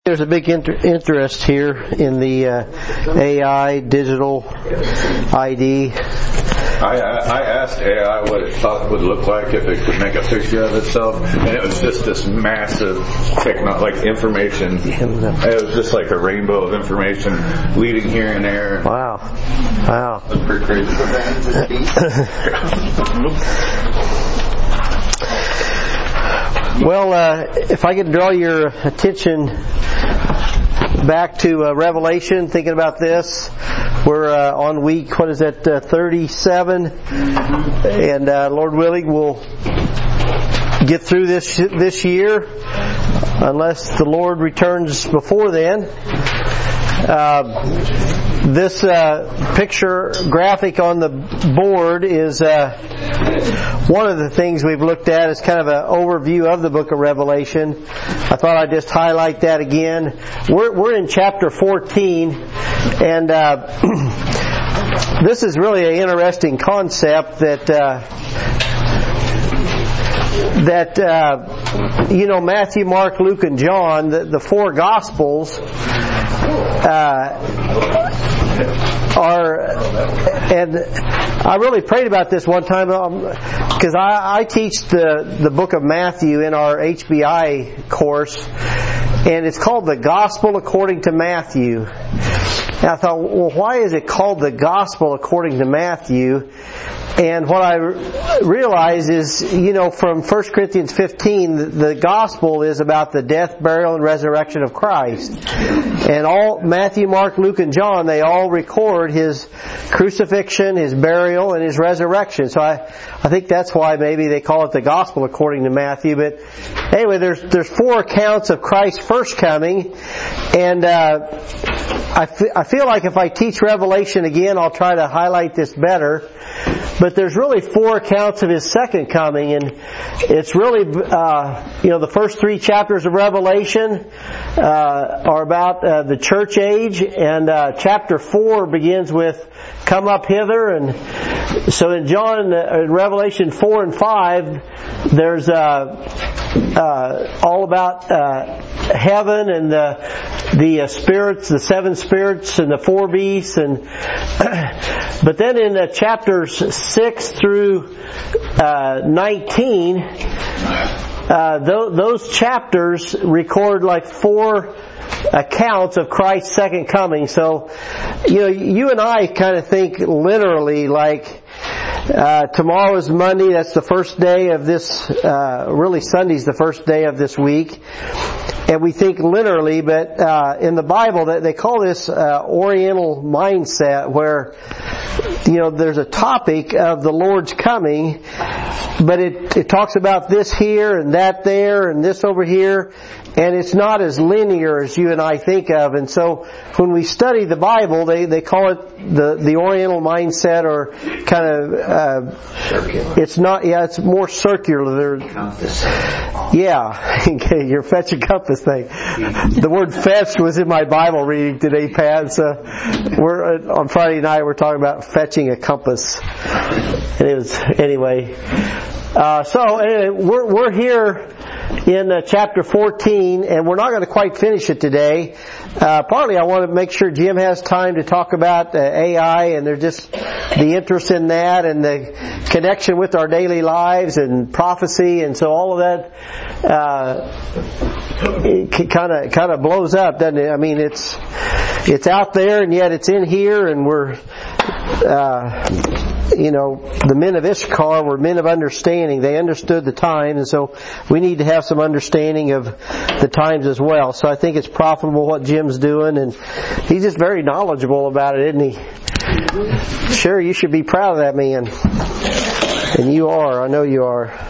There's a big interest here in the AI digital ID. I asked AI what it thought it would look like if it could make a picture of itself, and it was just this massive information. It was just like a rainbow of information leading here and there. Wow. That's pretty crazy. Well, if I could draw your attention back to Revelation, thinking about this. We're on week, 37? And Lord willing, we'll get through this year, unless the Lord returns before then. This picture graphic on the board is one of the things we've looked at as kind of an overview of the book of Revelation. I thought I'd just highlight that again. We're in chapter 14, and this is really an interesting concept that Matthew, Mark, Luke, and John, the four Gospels, and I really prayed about this one time because I teach the book of Matthew in our HBI course, and it's called the Gospel According to Matthew. And I thought, well, why is it called the Gospel According to Matthew? And what I realized is, from 1 Corinthians 15, the Gospel is about the death, burial, and resurrection of Christ. And all Matthew, Mark, Luke, and John, they all record His crucifixion, His burial, and His resurrection. So I think that's why maybe they call it the Gospel according to Matthew. But anyway, there's four accounts of Christ's first coming, and I feel like if I teach Revelation again, I'll try to highlight this better. But there's really four accounts of His second coming, and it's really, the first three chapters of Revelation are about the church age, and chapter 4 begins with "Come up hither," and so in Revelation 4 and 5, there's all about heaven and the spirits, the seven spirits, and the four beasts, and but then in chapters 6 through 19, those chapters record like four accounts of Christ's second coming. So, you and I kind of think literally, like tomorrow is Monday. That's the first day of this. Really, Sunday's the first day of this week. And we think literally, but in the Bible they call this Oriental mindset, where there's a topic of the Lord's coming, but it talks about this here and that there and this over here, and it's not as linear as you and I think of. And so when we study the Bible, they call it the Oriental mindset, or kind of it's not. Yeah, it's more circular. Compass. Yeah, your fetch and compass thing. The word "fetch" was in my Bible reading today, Pat. So on Friday night we're talking about fetching a compass. And it was anyway. We're here in chapter 14, and we're not going to quite finish it today. Partly I want to make sure Jim has time to talk about AI, and there's just the interest in that and the connection with our daily lives and prophecy, and so all of that it kind of blows up, doesn't it? I mean, it's out there, and yet it's in here, and we're the men of Issachar were men of understanding. They understood the times, and so we need to have some understanding of the times as well. So I think it's profitable what Jim's doing, and he's just very knowledgeable about it, isn't he? Sure, you should be proud of that man. And you are. I know you are. I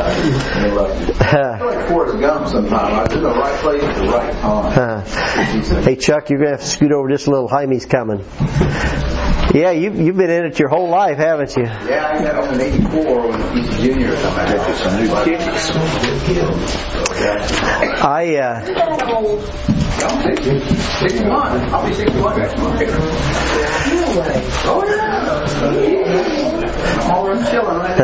feel like Forrest Gump sometimes. I was in the right place at the right time. Hey, Chuck, you're going to have to scoot over just a little. Jaime's coming. Yeah, you've been in it your whole life, haven't you? Yeah, I got on in 84 when he's a junior or something. I had some new kicks. I'm 61. I'll be 61 next month. Oh, yeah. I'm all chilling right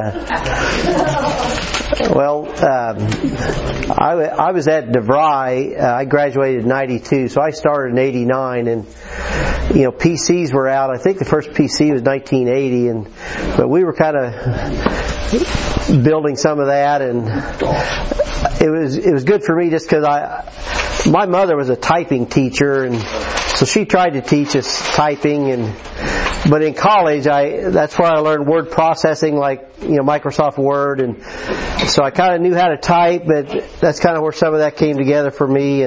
now. Well, I was at DeVry. I graduated in 92, so I started in 89, and PCs were out. I think the first PC was 1980, but we were kind of building some of that, and it was good for me just because my mother was a typing teacher, and so she tried to teach us typing, but in college that's where I learned word processing, like Microsoft Word, and so I kind of knew how to type, but that's kind of where some of that came together for me.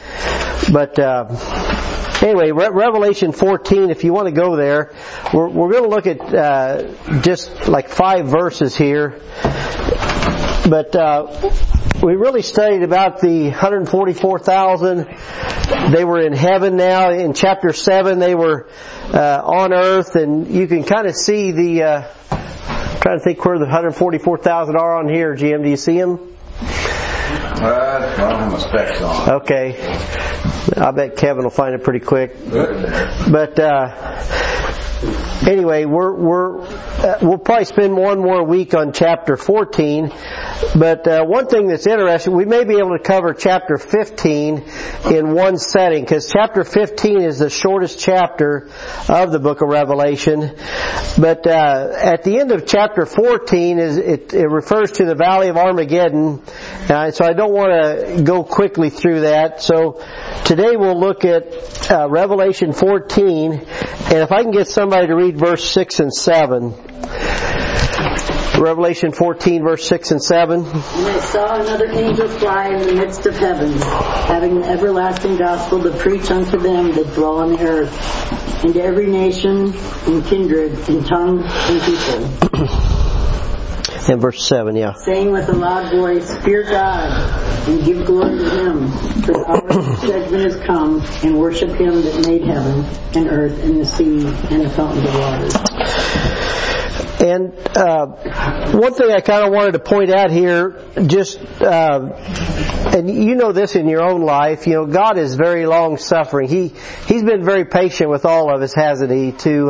Anyway, Revelation 14, if you want to go there, we're going to look at just like 5 verses here. But we really studied about the 144,000. They were in heaven now. In chapter 7, they were on earth, and you can kind of see I'm trying to think where the 144,000 are on here. Jim, do you see them? I don't have my specs on. Okay. I bet Kevin will find it pretty quick. But anyway, we'll probably spend one more week on chapter 14. But one thing that's interesting, we may be able to cover chapter 15 in one setting, because chapter 15 is the shortest chapter of the book of Revelation. But at the end of chapter 14, it refers to the Valley of Armageddon. So I don't want to go quickly through that. So today we'll look at Revelation 14, and if I can get somebody to read verse 6 and 7. Revelation 14, verse 6 and 7. And I saw another angel fly in the midst of heaven, having the everlasting gospel to preach unto them that dwell on the earth, and to every nation, and kindred, and tongue, and people. And verse 7, yeah. Saying with a loud voice, Fear God, and give glory to Him, for the hour of judgment is come, and worship Him that made heaven, and earth, and the sea, and the fountains of waters. And one thing I kind of wanted to point out here, just and you know this in your own life, God is very long-suffering. He's been very patient with all of us, hasn't He?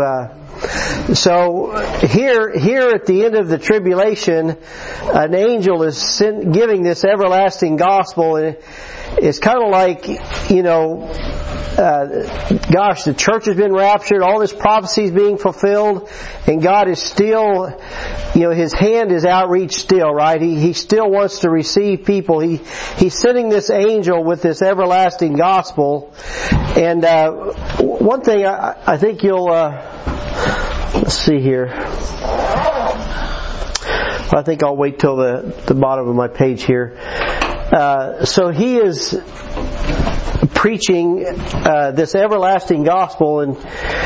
So here at the end of the tribulation, an angel is giving this everlasting gospel, and it's kind of like, the church has been raptured, all this prophecy is being fulfilled, and God is still, His hand is outreached still, right? He still wants to receive people. He's sending this angel with this everlasting gospel. And one thing I think you'll, let's see here. I think I'll wait till the bottom of my page here. So he is preaching this everlasting gospel, and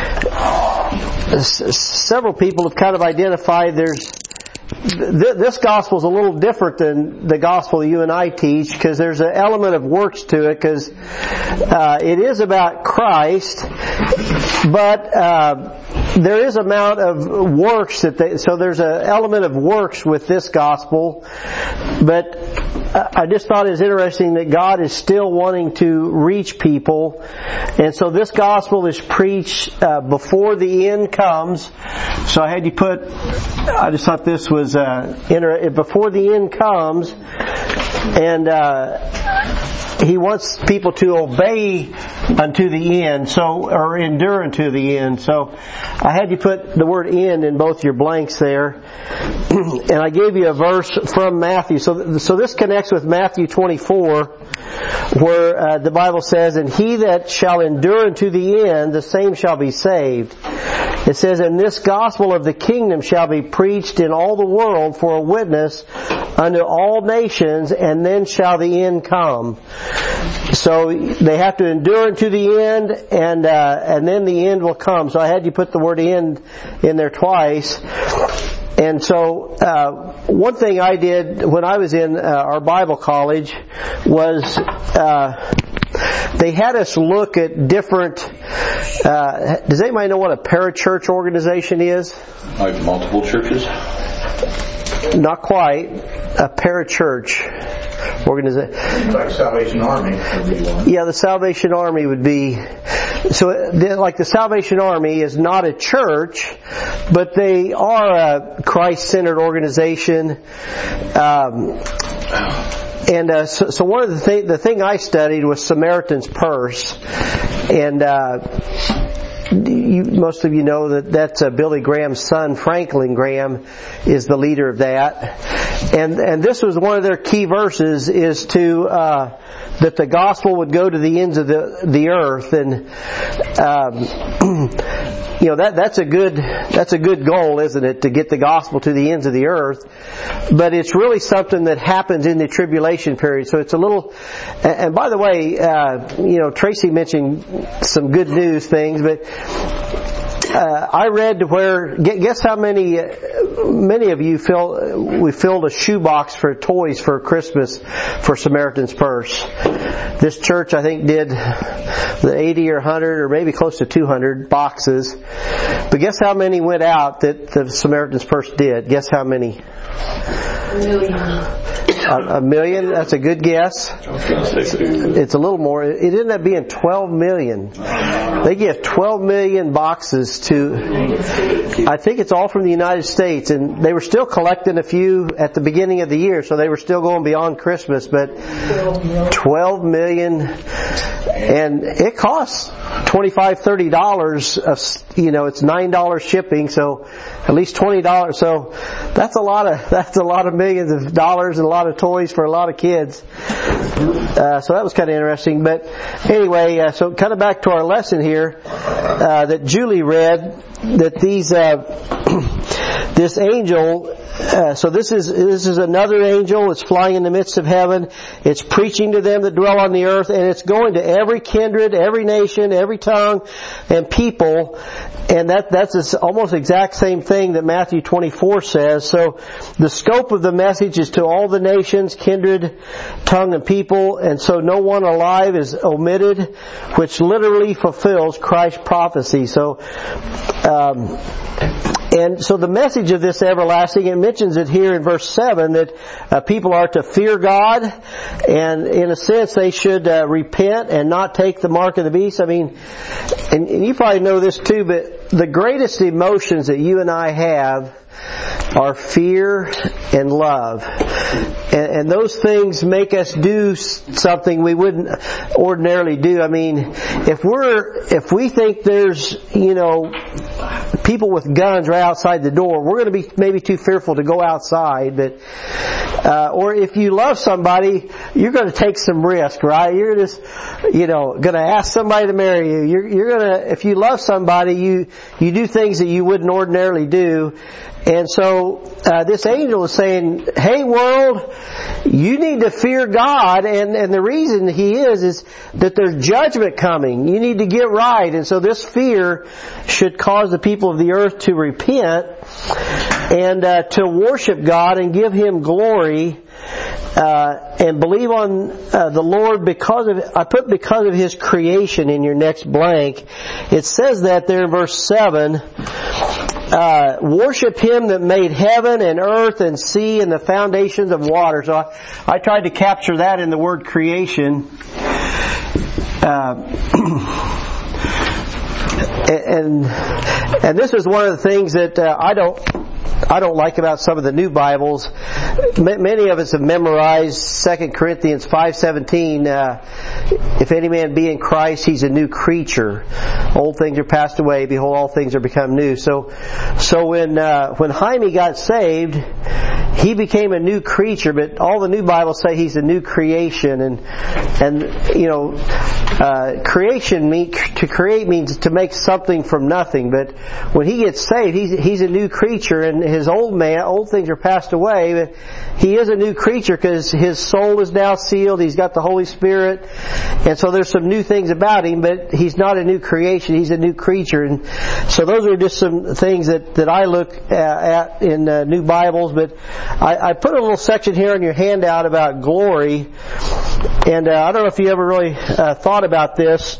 several people have kind of identified this gospel is a little different than the gospel you and I teach, because there's an element of works to it, because it is about Christ, but there is amount of works so there's an element of works with this gospel. But I just thought it was interesting that God is still wanting to reach people, and so this gospel is preached before the end comes. So I had you I just thought this was before the end comes, and He wants people to obey unto the end, or endure unto the end. So I had you put the word end in both your blanks there. And I gave you a verse from Matthew. So this connects with Matthew 24, where the Bible says, And he that shall endure unto the end, the same shall be saved. It says, And this gospel of the kingdom shall be preached in all the world for a witness unto all nations, and then shall the end come. So they have to endure unto the end, and then the end will come. So I had you put the word end in there twice. And so one thing I did when I was in our Bible college was they had us look at different... does anybody know what a parachurch organization is? Like multiple churches? Not quite. A parachurch. organization. Like Salvation Army would be one. Yeah, the Salvation Army would be. So, like the Salvation Army is not a church, but they are a Christ-centered organization. So one of the thing I studied was Samaritan's Purse, and most of you know that that's Billy Graham's son, Franklin Graham, is the leader of that. And this was one of their key verses, is to that the gospel would go to the ends of the earth, and that's a good goal, isn't it, to get the gospel to the ends of the earth? But it's really something that happens in the tribulation period. So it's a little. And by the way, Tracy mentioned some good news things, but I read where, guess how many of you we filled a shoebox for toys for Christmas for Samaritan's Purse. This church, I think, did the 80 or 100 or maybe close to 200 boxes. But guess how many went out that the Samaritan's Purse did? Guess how many? A million? That's a good guess. It's a little more. It ended up being 12 million. They give 12 million boxes to, I think it's all from the United States, and they were still collecting a few at the beginning of the year, so they were still going beyond Christmas, but 12 million, and it costs $25, $30 it's $9 shipping, so at least $20. So that's a lot of millions of dollars and a lot of toys for a lot of kids. So that was kind of interesting. But anyway, so kind of back to our lesson here that Julie read, that this angel. So this is another angel. It's flying in the midst of heaven. It's preaching to them that dwell on the earth, and it's going to every kindred, every nation, every tongue, and people. And that's almost exact same thing that Matthew 24 says. So the scope of the message is to all the nations, kindred, tongue, and people, and so no one alive is omitted, which literally fulfills Christ's prophecy. So. And so the message of this everlasting, it mentions it here in verse 7 that people are to fear God, and in a sense they should repent and not take the mark of the beast. I mean, and you probably know this too, but the greatest emotions that you and I have are fear and love. And those things make us do something we wouldn't ordinarily do. I mean, if we think there's, people with guns right outside the door, we're going to be maybe too fearful to go outside. But or if you love somebody, you're going to take some risk, right? You're just, going to ask somebody to marry you. You're going to, if you love somebody, you do things that you wouldn't ordinarily do. And so this angel is saying, hey world, you need to fear God, and the reason he is that there's judgment coming. You need to get right. And so this fear should cause the people of the earth to repent and to worship God and give Him glory. And believe on the Lord because of His creation in your next blank. It says that there in verse 7, worship Him that made heaven and earth and sea and the foundations of water. So I tried to capture that in the word creation. And this is one of the things that I don't like about some of the new Bibles. Many of us have memorized 2 Corinthians 5:17. If any man be in Christ, he's a new creature. Old things are passed away. Behold, all things are become new. So when Jaime got saved, he became a new creature. But all the new Bibles say he's a new creation. And creation to create means to make something from nothing. But when he gets saved, he's a new creature, and his old things are passed away. But he is a new creature because his soul is now sealed. He's got the Holy Spirit, and so there's some new things about him. But he's not a new creation; he's a new creature. And so those are just some things that I look at in new Bibles. But I put a little section here on your handout about glory, and I don't know if you ever really thought about this.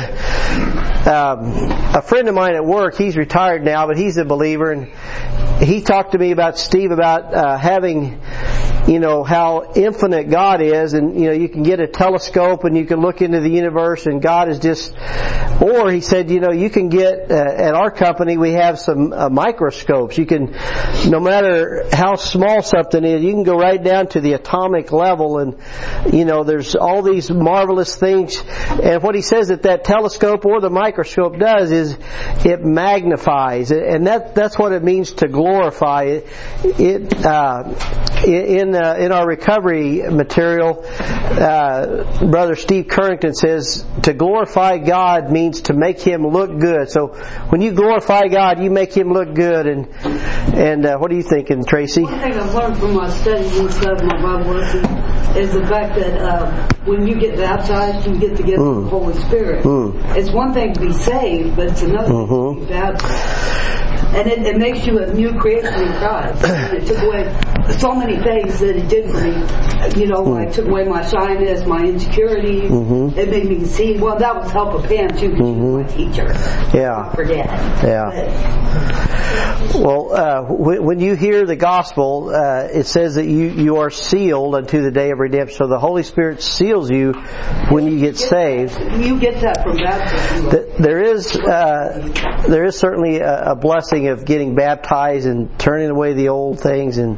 A friend of mine at work, he's retired now, but he's a believer, and he talked to me about Steve about having how infinite God is, and you can get a telescope and you can look into the universe, and God is just. Or he said, you can get at our company we have some microscopes. You can, no matter how small something is, you can go right down to the atomic level, and there's all these marvelous things. And what he says that telescope or the microscope does is it magnifies, and that's what it means to glorify. In our recovery material, Brother Steve Currington says to glorify God means to make Him look good. So when you glorify God, you make Him look good. And what are you thinking, Tracy? One thing I've learned from my studies and stuff, my Bible lesson, is the fact that when you get baptized, you get together with the Holy Spirit. It's one thing to be saved, but it's another thing to be baptized. And it makes you a new creation in Christ. It took away so many things that it did for me. It took away my shyness, my insecurities. It made me see. Well, that was help of Pam too, because she was my teacher. Yeah. Not forget. Yeah. Well, when you hear the gospel, it says that you are sealed unto the day of redemption. So the Holy Spirit seals you when you get saved. You get that from baptism. There is certainly a blessing of getting baptized and turning away the old things, and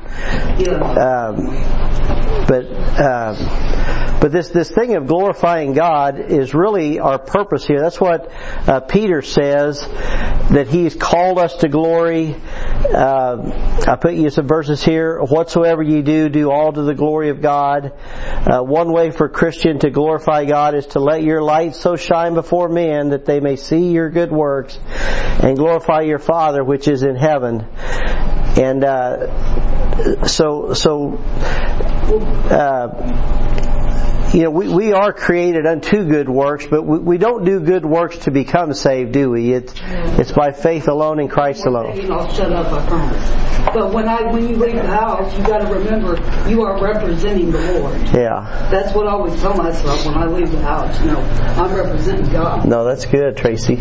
but this thing of glorifying God is really our purpose here. That's what Peter says, that He's called us to glory. I put you some verses here. Whatsoever you do all to the glory of God. One way for a Christian to glorify God is to let your light so shine before men that they may see your good works and glorify your Father which is in heaven. And we are created unto good works, but we don't do good works to become saved, do we? It's by faith alone in Christ alone. I'll shut up, I promise. But when you leave the house, you got to remember you are representing the Lord. Yeah. That's what I always tell myself when I leave the house. I'm representing God. No, that's good, Tracy.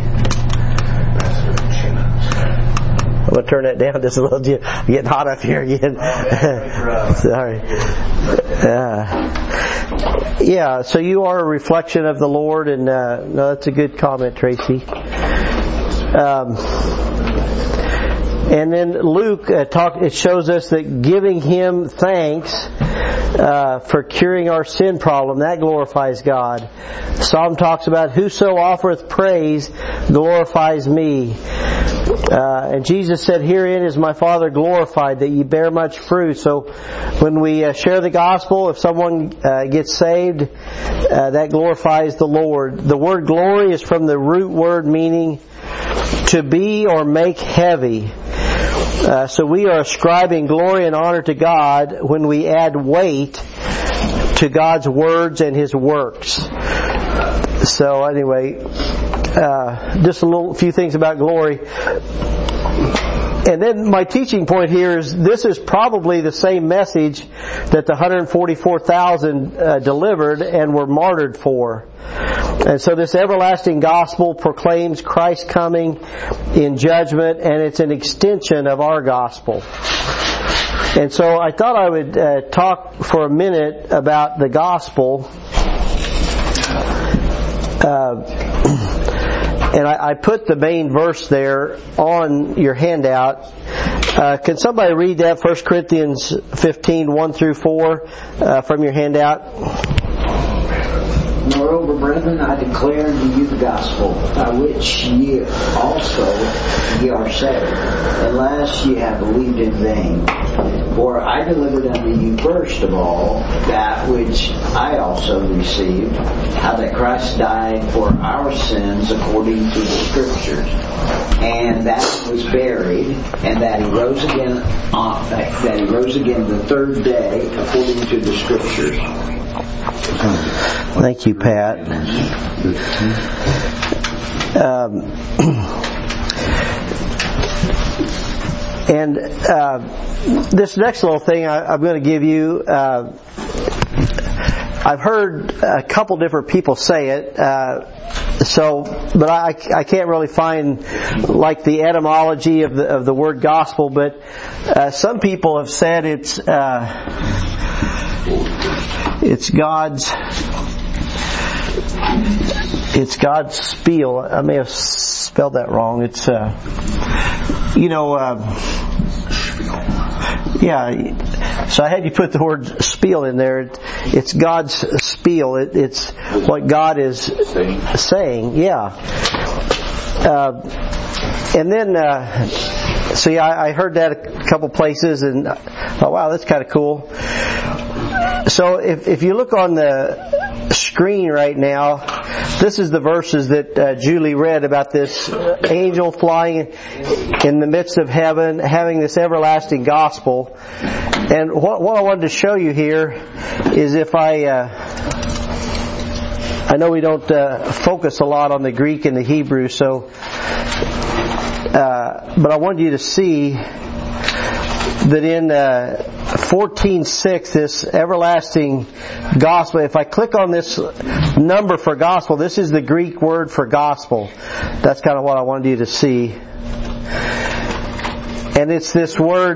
I'm going to turn that down just a little. I'm getting hot up here again. Sorry. So you are a reflection of the Lord, and no, that's a good comment, Tracy. And then Luke it shows us that giving Him thanks for curing our sin problem, that glorifies God. Psalm talks about whoso offereth praise glorifies me. And Jesus said, herein is my Father glorified, that ye bear much fruit. So when we share the gospel, if someone gets saved, that glorifies the Lord. The word glory is from the root word meaning to be or make heavy. So we are ascribing glory and honor to God when we add weight to God's words and His works. So anyway, just a few things about glory. And then my teaching point here is this is probably the same message that the 144,000 delivered and were martyred for. And so this everlasting gospel proclaims Christ's coming in judgment, and it's an extension of our gospel. And so I thought I would talk for a minute about the gospel. And I put the main verse there on your handout. Can somebody read that, 1 Corinthians 15, 1 through 4, from your handout? Moreover, brethren, I declare unto you the gospel, by which ye also ye are saved, unless ye have believed in vain. For I delivered unto you first of all that which I also received, how that Christ died for our sins according to the Scriptures, and that he was buried, and that he rose again the third day according to the Scriptures. Thank you, Pat. And this next little thing I'm going to give you, I've heard a couple different people say it, but I can't really find like the etymology of the word gospel. But some people have said it's It's God's spiel. I may have spelled that wrong. It's so I had you put the word spiel in there. It's God's spiel. It's what God is saying. Yeah. And then, I heard that a couple places and thought, wow, that's kind of cool. So if you look on the screen right now, this is the verses that Julie read about this angel flying in the midst of heaven, having this everlasting gospel. And what I wanted to show you here is if I know we don't focus a lot on the Greek and the Hebrew, so but I wanted you to see that in 14:6, this everlasting gospel, if I click on this number for gospel, this is the Greek word for gospel. That's kind of what I wanted you to see. And it's this word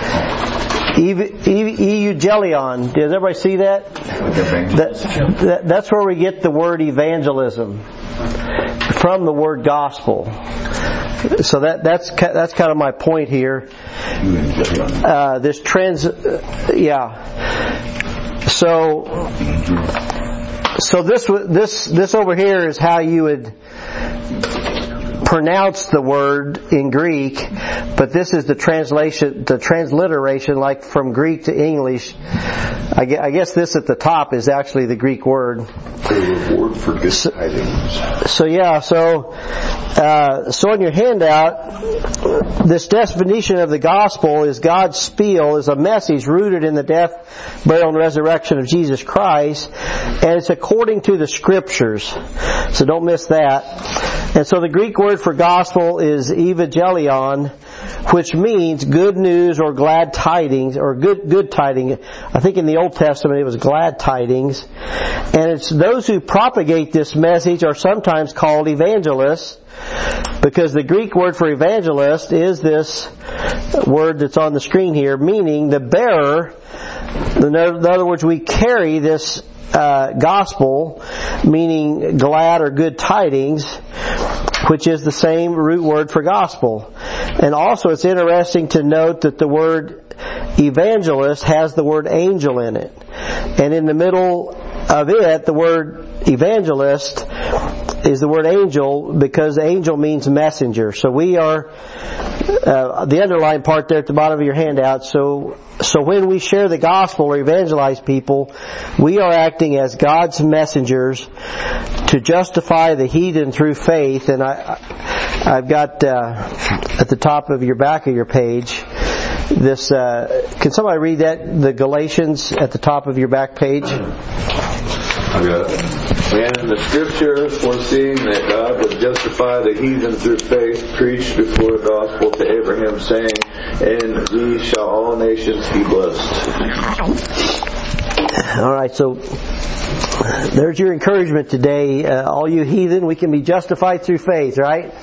euangelion. Does everybody see that? That's where we get the word evangelism, from the word gospel. So that's kind of my point here. This So this over here is how you would pronounce the word in Greek, but this is the transliteration, like from Greek to English. I guess this at the top is actually the Greek word. The word for good tidings. So in your handout, this definition of the gospel is God's spiel, is a message rooted in the death, burial, and resurrection of Jesus Christ, and it's according to the Scriptures. So don't miss that. And so the Greek word for gospel is evangelion, which means good news or glad tidings, or good tidings. I think in the Old Testament it was glad tidings. And it's those who propagate this message are sometimes called evangelists, because the Greek word for evangelist is this word that's on the screen here, meaning the bearer. In other words, we carry this gospel, meaning glad or good tidings, which is the same root word for gospel. And also it's interesting to note that the word evangelist has the word angel in it. And in the middle of it, the word evangelist is the word angel, because angel means messenger. So we are, the underlined part there at the bottom of your handout, so when we share the gospel or evangelize people, we are acting as God's messengers to justify the heathen through faith. And I've got at the top of your back of your page this. Can somebody read that? The Galatians at the top of your back page. I got it. And the Scriptures, foreseeing that God would justify the heathen through faith, preached before the gospel to Abraham, saying, "In thee shall all nations be blessed." All right, so there's your encouragement today. All you heathen, we can be justified through faith, right?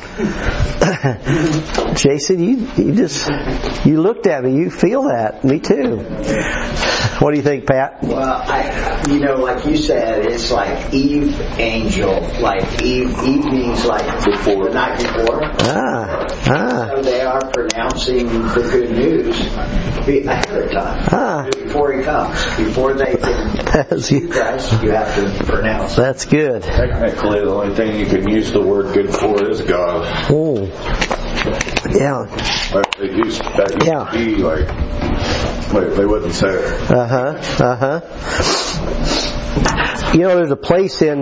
Jason, you looked at me. You feel that. Me too. What do you think, Pat? Well, like you said, it's like Eve angel, like Eve means like before, the night before. So they are pronouncing the good news ahead of time, before he comes, before they can see Christ. You have to pronounce. That's good. Technically, the only thing you can use the word good for is God. Oh, yeah. Like they used to be like. They wouldn't say it. There's a place in,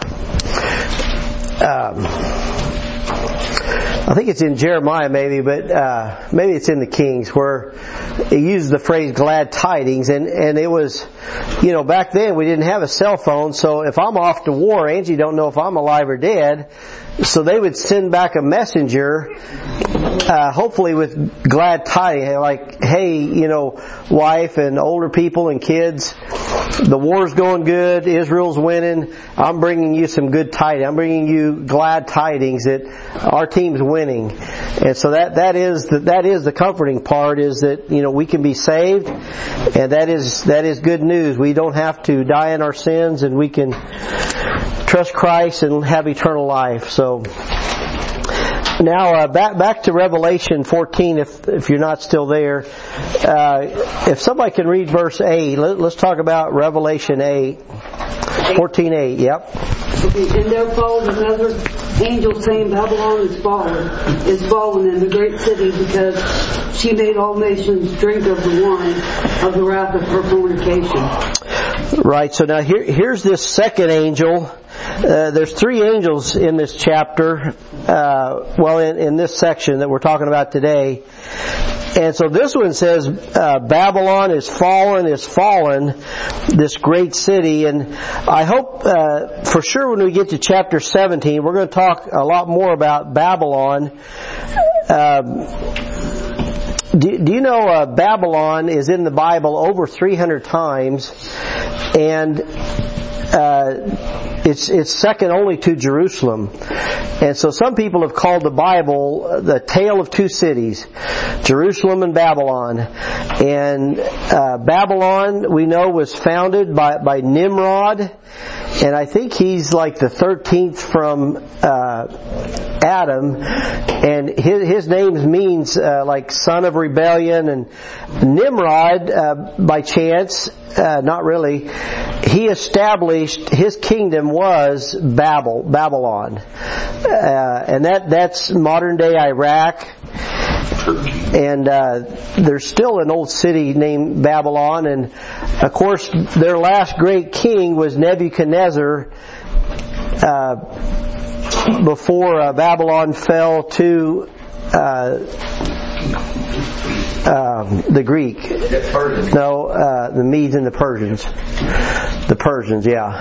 I think it's in Jeremiah maybe, but maybe it's in the Kings, where it uses the phrase glad tidings, and it was, back then we didn't have a cell phone, so if I'm off to war, Angie don't know if I'm alive or dead, so they would send back a messenger, hopefully with glad tidings, like, hey, wife and older people and kids, the war's going good, Israel's winning, I'm bringing you some good tidings. I'm bringing you glad tidings that our team's winning. And so that is the comforting part, is that, you know, we can be saved, and that is good news. We don't have to die in our sins, and we can trust Christ and have eternal life. So now back to Revelation 14, if you're not still there. If somebody can read verse 8, let's talk about Revelation 8. 14:8, yep. Okay, and there followed another angel saying, Babylon is fallen, and the great city, because she made all nations drink of the wine of the wrath of her fornication. Right, so now here's this second angel. There's three angels in this chapter, in this section that we're talking about today. And so this one says, Babylon is fallen, this great city. And I hope for sure when we get to chapter 17, we're going to talk a lot more about Babylon. Do you know Babylon is in the Bible over 300 times, and it's second only to Jerusalem. And so some people have called the Bible the tale of two cities, Jerusalem and Babylon. And Babylon, we know, was founded by Nimrod, and I think he's like the 13th from Adam, and his name means like son of rebellion. And Nimrod, by chance, not really, he established his kingdom was Babylon, and that's modern day Iraq. And there's still an old city named Babylon, and of course their last great king was Nebuchadnezzar before Babylon fell to the Greek. No, the Medes and the Persians. The Persians, yeah.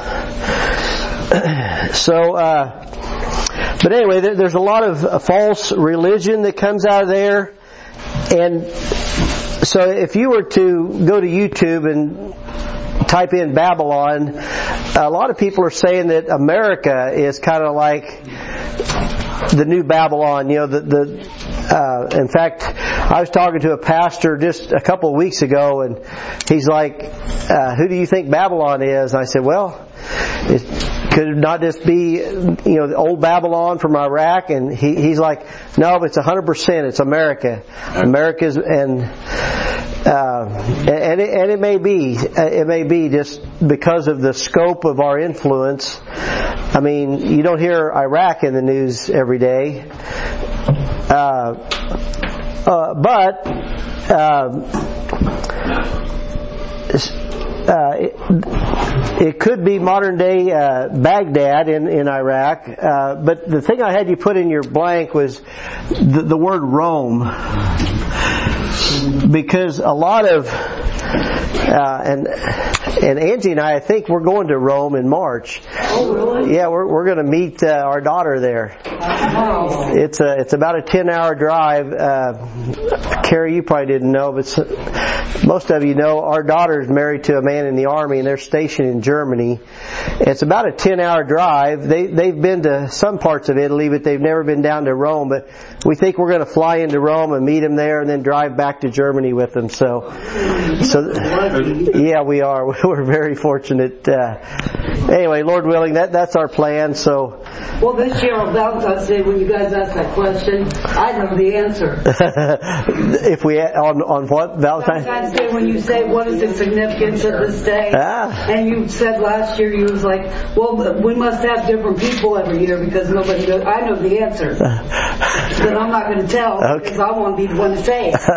So, but anyway, there's a lot of false religion that comes out of there. And so if you were to go to YouTube and type in Babylon, a lot of people are saying that America is kind of like the new Babylon. You know, in fact, I was talking to a pastor just a couple of weeks ago, and he's like, who do you think Babylon is? And I said, well, it could not just be, the old Babylon from Iraq. And he's like, no, it's 100%. It's America. America's, and it may be just because of the scope of our influence. I mean, you don't hear Iraq in the news every day. It could be modern day Baghdad in Iraq. But the thing I had you put in your blank was the word Rome. Because a lot of and Angie and I think we're going to Rome in March. Oh, really? Yeah, we're going to meet our daughter there. Wow. It's about a 10-hour drive. Carrie, you probably didn't know, but most of you know our daughter's married to a man in the Army, and they're stationed in Germany. It's about a 10-hour drive. They've been to some parts of Italy, but they've never been down to Rome. But we think we're going to fly into Rome and meet them there, and then drive back to Germany with them. So yeah, we are. We're very fortunate. Anyway, Lord willing, that's our plan. So. Well, this year on Valentine's Day, when you guys ask that question, I know the answer. If we on what Valentine's Day, when you say what is the significance of this day, and you said last year you was like, well, we must have different people every year because nobody knows. I know the answer, but I'm not going to tell because I want to be the one to say it.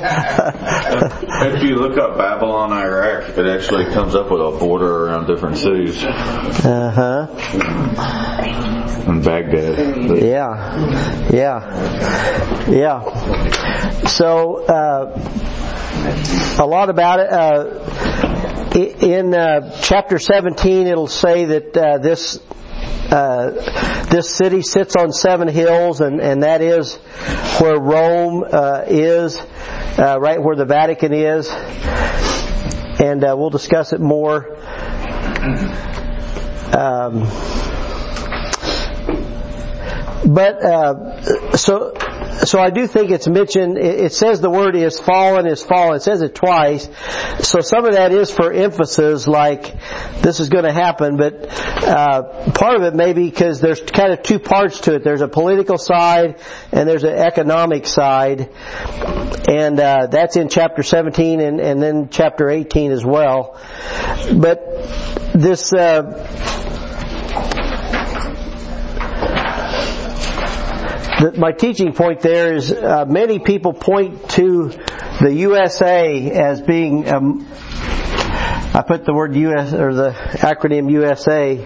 If you look up Babylon, Iraq, it actually comes up with a border around different cities. And Baghdad. Yeah. So, a lot about it. In chapter 17, it'll say that this city sits on 7 hills, and that is where Rome is, right where the Vatican is. and we'll discuss it more. So I do think it's mentioned. It says the word is fallen. It says it twice. So some of that is for emphasis, like this is going to happen. But part of it may be because there's kind of two parts to it. There's a political side and there's an economic side, and that's in chapter 17 and then chapter 18 as well. But this. My teaching point there is many people point to the USA as being, I put the word US, or the acronym USA,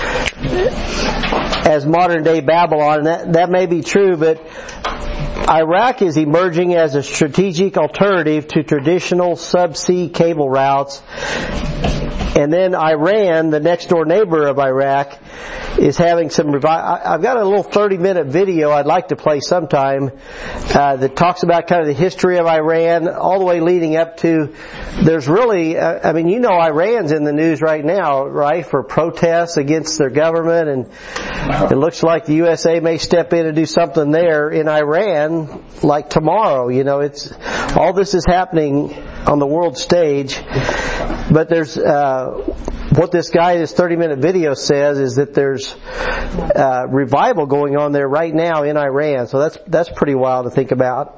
as modern day Babylon, and that may be true, but Iraq is emerging as a strategic alternative to traditional subsea cable routes. And then Iran, the next door neighbor of Iraq, is having some I've got a little 30-minute video I'd like to play sometime that talks about kind of the history of Iran all the way leading up to, there's really, Iran's in the news right now, right, for protests against their government, and it looks like the USA may step in and do something there in Iran like tomorrow. It's all this is happening on the world stage. But there's what this guy in this 30-minute video says is that there's revival going on there right now in Iran. So that's pretty wild to think about.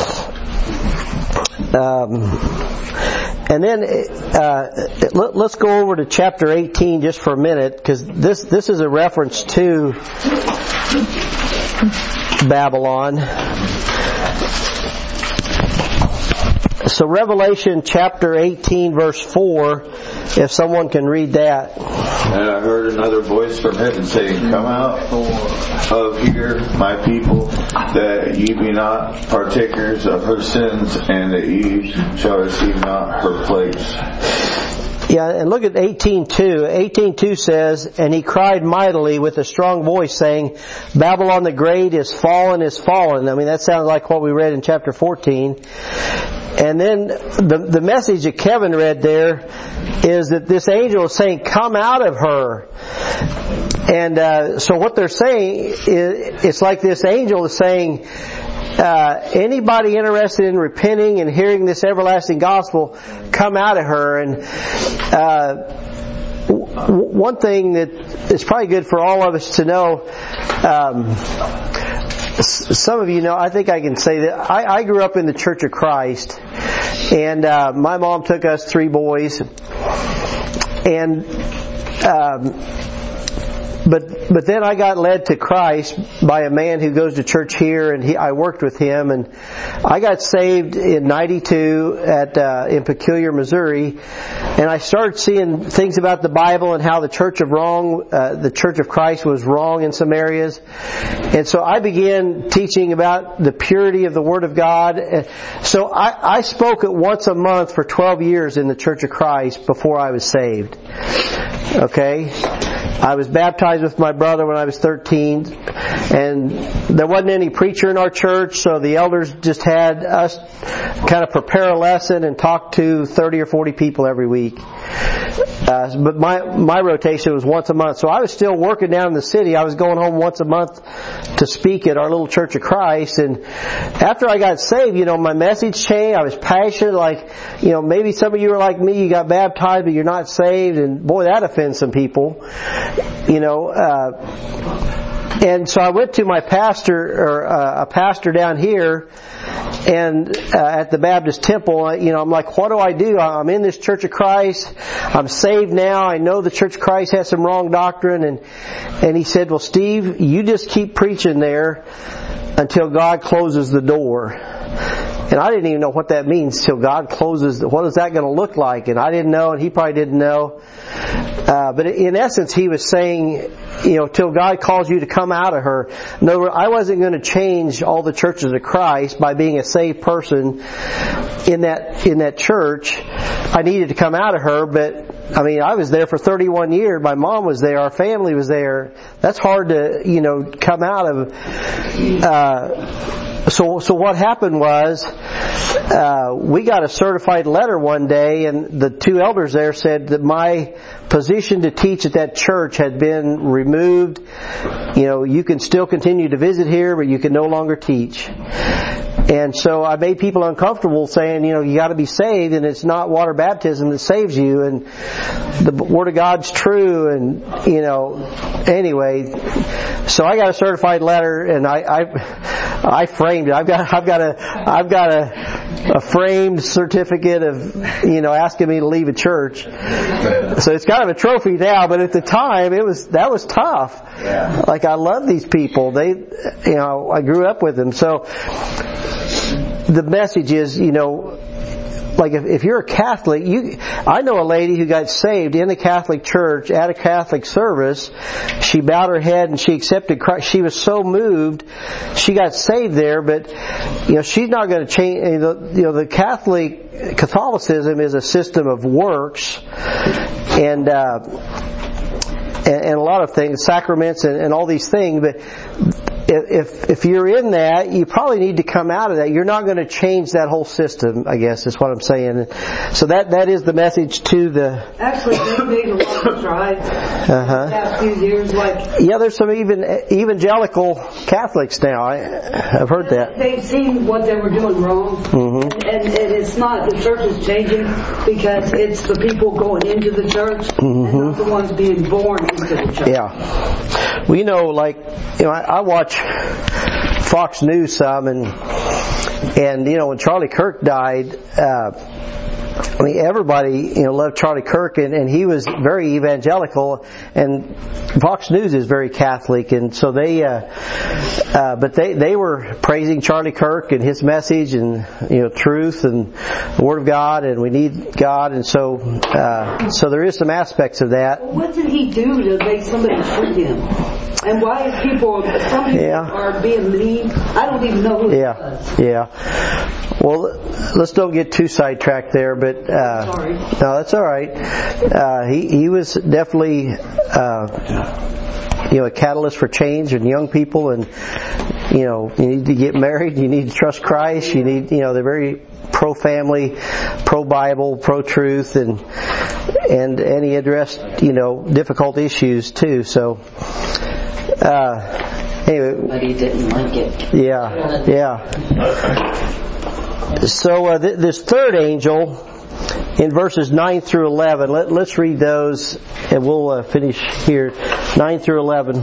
And then let's go over to chapter 18 just for a minute, because this is a reference to Babylon. So Revelation chapter 18 verse 4, if someone can read that. And I heard another voice from heaven saying, "Come out of here, my people, that ye be not partakers of her sins, and that ye shall receive not her plagues." Yeah, and look at 18:2. 18:2 says, "And he cried mightily with a strong voice, saying, Babylon the great is fallen, is fallen." I mean, that sounds like what we read in chapter 14. And then the message that Kevin read there is that this angel is saying, "Come out of her." And so what they're saying is, it's like this angel is saying, anybody interested in repenting and hearing this everlasting gospel, come out of her. And one thing that is probably good for all of us to know, some of you know, I think I can say that I grew up in the Church of Christ, and my mom took us 3 boys, and But then I got led to Christ by a man who goes to church here, and I worked with him, and I got saved in '92 in Peculiar, Missouri, and I started seeing things about the Bible and how the Church of Christ was wrong in some areas, and so I began teaching about the purity of the Word of God. So I spoke it once a month for 12 years in the Church of Christ before I was saved. Okay? I was baptized with my brother when I was 13, and there wasn't any preacher in our church, so the elders just had us kind of prepare a lesson and talk to 30 or 40 people every week. But my rotation was once a month, so I was still working down in the city. I was going home once a month to speak at our little Church of Christ, and after I got saved, my message changed. I was passionate, like, maybe some of you are like me, you got baptized but you're not saved, and boy, that offends some people. And so I went to my pastor, or a pastor down here, and at the Baptist Temple, I'm like, what do I do? I'm in this Church of Christ. I'm saved now. I know the Church of Christ has some wrong doctrine. And he said, well, Steve, you just keep preaching there until God closes the door. And I didn't even know what that means, till God closes. What is that going to look like? And I didn't know, and he probably didn't know. But in essence, he was saying, till God calls you to come out of her. No, I wasn't going to change all the churches of Christ by being a saved person in that church. I needed to come out of her, but I was there for 31 years. My mom was there. Our family was there. That's hard to, come out of. So what happened was, we got a certified letter one day, and the two elders there said that my position to teach at that church had been removed. You can still continue to visit here, but you can no longer teach. And so I made people uncomfortable saying, you got to be saved, and it's not water baptism that saves you, and the Word of God's true, and anyway. So I got a certified letter, and I framed it. I've got a framed certificate of asking me to leave a church. So it's kind of a trophy now, but at the time that was tough. Yeah. Like, I love these people. I grew up with them. So the message is, like if you're a Catholic, I know a lady who got saved in a Catholic church at a Catholic service. She bowed her head and she accepted Christ. She was so moved, she got saved there. But she's not going to change. The Catholicism is a system of works, and a lot of things, sacraments, and all these things. But if you're in that, you probably need to come out of that. You're not going to change that whole system, I guess, is what I'm saying. So that is the message to the... Actually, they made a lot of strides the past few years. Yeah, there's some even evangelical Catholics now. I've heard that. They've seen what they were doing wrong. Mm-hmm. And it's not, the church is changing because it's the people going into the church and not the ones being born into the church. Yeah. Well, I watch Fox News some, and when Charlie Kirk died, everybody loved Charlie Kirk, and he was very evangelical, and Fox News is very Catholic, and so they were praising Charlie Kirk and his message, and truth and the Word of God, and we need God, and so there is some aspects of that. Well, what did he do to make somebody shoot him? And why is some people are being mean? I don't even know who it was. Yeah. Well, let's don't get too sidetracked there, but sorry. No, that's all right. He was definitely a catalyst for change in young people, and you need to get married, you need to trust Christ, you need they're very pro-family, pro-Bible, pro-truth, and he addressed difficult issues too. So anyway, but he didn't like it. Yeah. So this third angel in verses 9 through 11, let's read those, and we'll finish here. 9 through 11.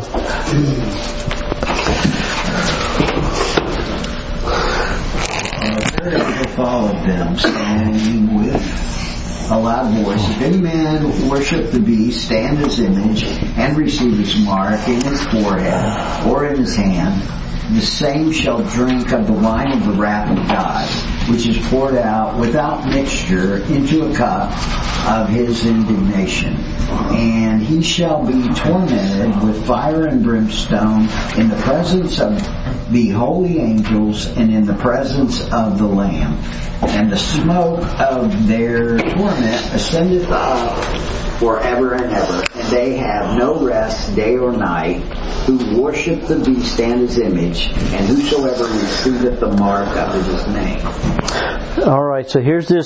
Followed them, saying with a loud voice, if any man worship the beast, stand his image, and receive his mark in his forehead or in his hand, the same shall drink of the wine of the wrath of God, which is poured out without mixture into a cup of his indignation. And he shall be tormented with fire and brimstone in the presence of the holy angels and in the presence of the Lamb. And the smoke of their torment ascendeth up forever and ever. And they have no rest day or night, who worship the beast and his image, and whosoever receiveth the mark of his name. All right, so here's the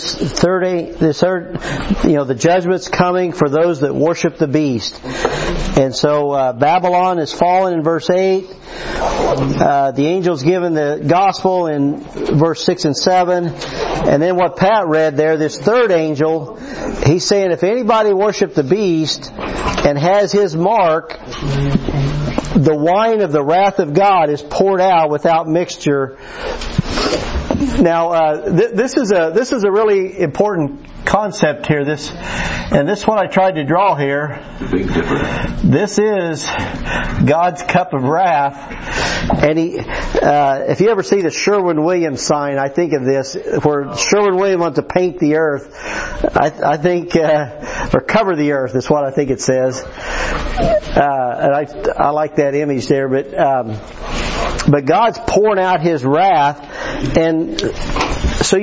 judgment's coming for those that worship the beast. And so Babylon is fallen in verse 8. The angel's given the gospel in verse 6 and 7. And then what Pat read there, this third angel, he's saying if anybody worship the beast and has his mark, the wine of the wrath of God is poured out without mixture. Now, this is a really important concept here. This is what I tried to draw here. Big difference. This is God's cup of wrath, and if you ever see the Sherwin-Williams sign, I think of this, where Sherwin-Williams wants to paint the earth. I think, or cover the earth is what I think it says. And I like that image there, but God's pouring out His wrath, and so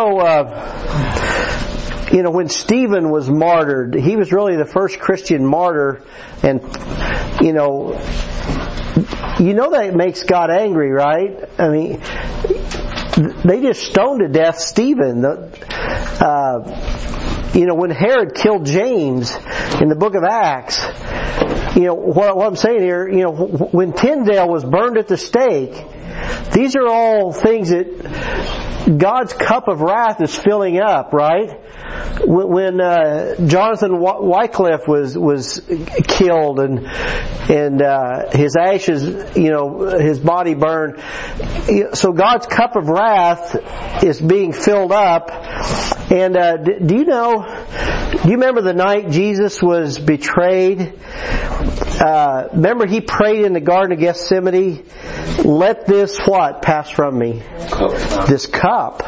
when Stephen was martyred, he was really the first Christian martyr, and you know that makes God angry, right? I mean, they just stoned to death Stephen. When Herod killed James in the book of Acts, what I'm saying here, when Tyndale was burned at the stake, these are all things that God's cup of wrath is filling up, right? When Jonathan Wycliffe was killed and his ashes, his body burned, so God's cup of wrath is being filled up. And do you remember the night Jesus was betrayed? Remember he prayed in the Garden of Gethsemane, let this what pass from me? This cup.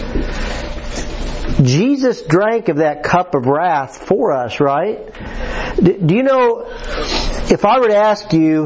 Jesus drank of that cup of wrath for us, right? Do you know, if I were to ask you,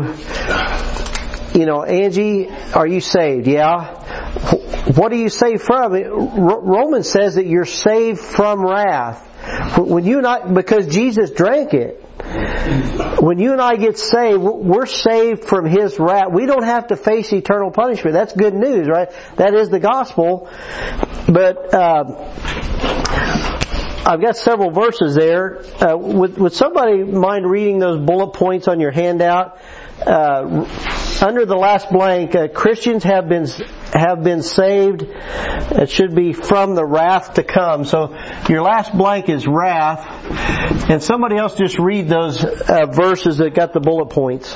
Angie, are you saved? Yeah. What are you saved from? Romans says that you're saved from wrath. When you and I, because Jesus drank it. When you and I get saved, we're saved from His wrath. We don't have to face eternal punishment. That's good news, right? That is the gospel. But I've got several verses there. Would somebody mind reading those bullet points on your handout? Under the last blank, Christians have been saved. It should be from the wrath to come. So your last blank is wrath, and somebody else just read those verses that got the bullet points.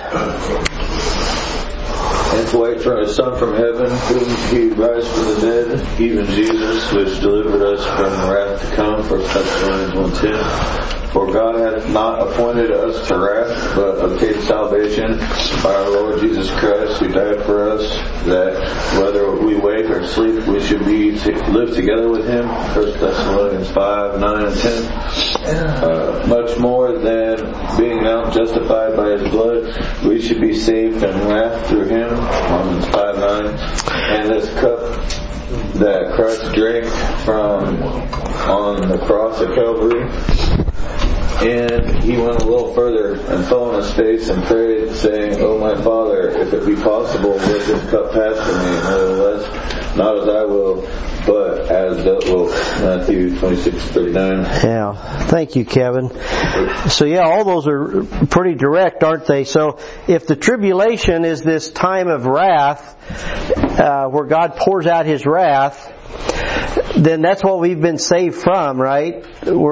And to wait for a Son from heaven, whom He raised from the dead, even Jesus, which delivered us from the wrath to come. 1 Thessalonians 1:10. For God hath not appointed us to wrath, but obtained salvation by our Lord Jesus Christ, who died for us, that whether we wake or sleep, we should live together with Him. 1 Thessalonians 5:9 and 10. Much more than being now justified by His blood, we should be saved from wrath through Him. Romans 5:9. And this cup that Christ drank from on the cross of Calvary. And He went a little further and fell on His face and prayed, saying, O my Father, if it be possible, let this cup pass from me. Nevertheless, not as I will, but as Thou wilt. Matthew 26:39. Yeah. Thank you, Kevin. So all those are pretty direct, aren't they? So if the tribulation is this time of wrath, where God pours out His wrath, then that's what we've been saved from, right?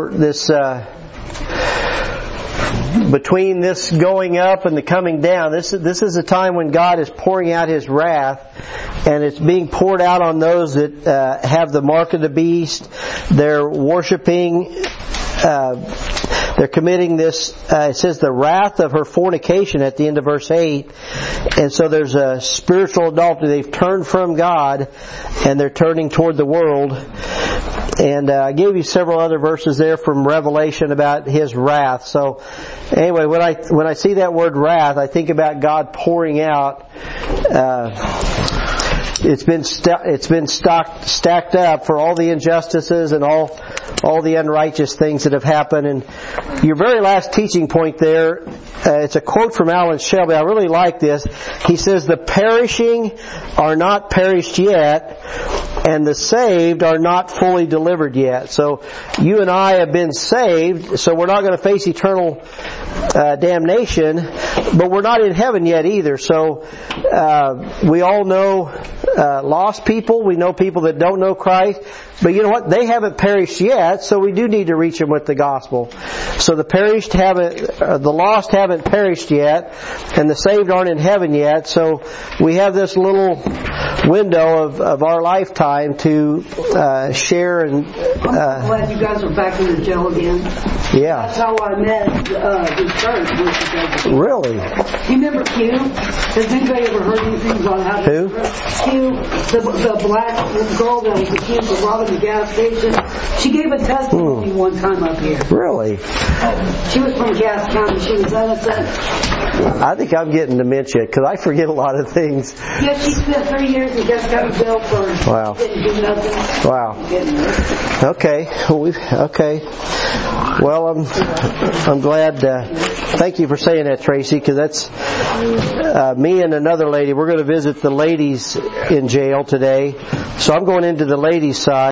Between this going up and the coming down, this is a time when God is pouring out His wrath, and it's being poured out on those that have the mark of the beast. They're worshiping. They're committing this, it says the wrath of her fornication at the end of verse 8. And so there's a spiritual adultery. They've turned from God and they're turning toward the world. And I gave you several other verses there from Revelation about His wrath. So anyway, when I see that word wrath, I think about God pouring out. It's been stacked up for all the injustices and all the unrighteous things that have happened. And your very last teaching point there, it's a quote from Alan Shelby. I really like this. He says, "The perishing are not perished yet, and the saved are not fully delivered yet." So you and I have been saved, so we're not going to face eternal damnation, but we're not in heaven yet either. So we all know lost people. We know people that don't know Christ. But you know what? They haven't perished yet, so we do need to reach them with the gospel. So the lost haven't perished yet, and the saved aren't in heaven yet. So we have this little window of our lifetime to share and. I'm glad you guys are back in the jail again. Yeah. That's how I met the church. Really? You remember Q? Has anybody ever heard anything about how? Who? Q, the black girl that was accused of robbing the gas station. She gave a testimony one time up here. Really? She was from Cass County. She was innocent. I think I'm getting dementia because I forget a lot of things. Yeah, she spent 3 years in Cass County jail for didn't do nothing. Wow. Okay. Okay. Well, I'm glad. Thank you for saying that, Tracy, because that's me and another lady. We're going to visit the ladies in jail today. So I'm going into the ladies' side.